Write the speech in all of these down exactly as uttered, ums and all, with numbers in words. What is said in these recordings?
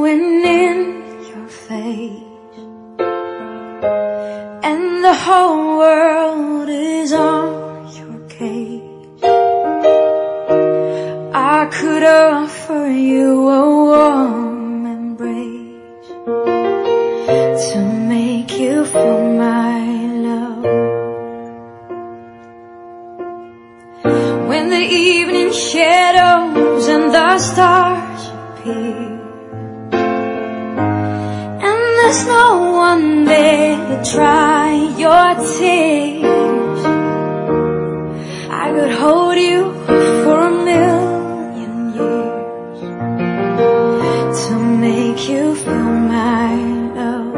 glowing in your face, and the whole world is on your case. I could offer you a warm embrace to make you feel my love. When the evening shadows and the stars appear, and there's no one there to dry your tears, I could hold you for a million years to make you feel my love.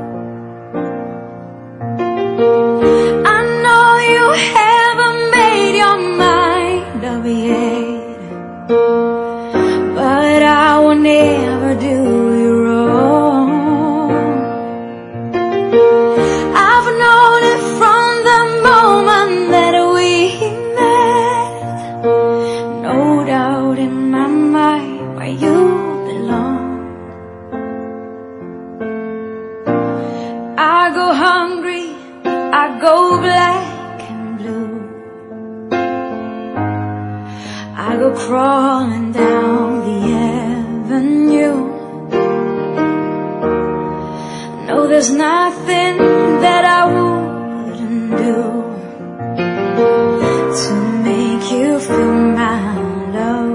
I know you haven't made your mind up yet, but I will never do you wrong. I've known it from the moment that we met. No doubt in my mind where you belong. I go hungry, I go black and blue, I go crawling down the avenue. No, there's nothing that I wouldn't do to make you feel my love.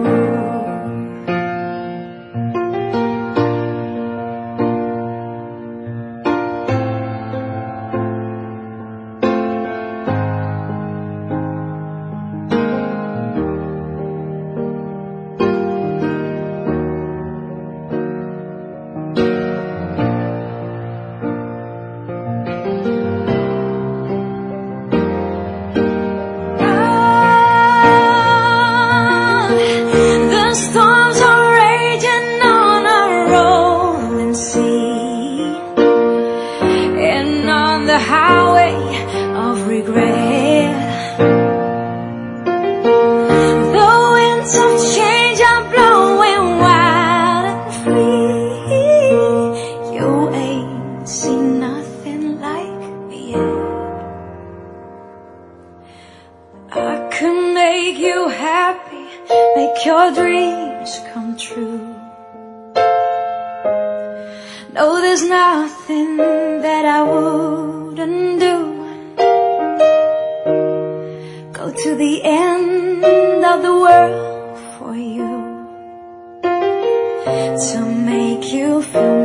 The highway of regret, the winds of change are blowing wild and free. You ain't seen nothing like me yet. I can make you happy, make your dreams come true. No, there's nothing that I wouldn't do. Go to the end of the world for you to make you feel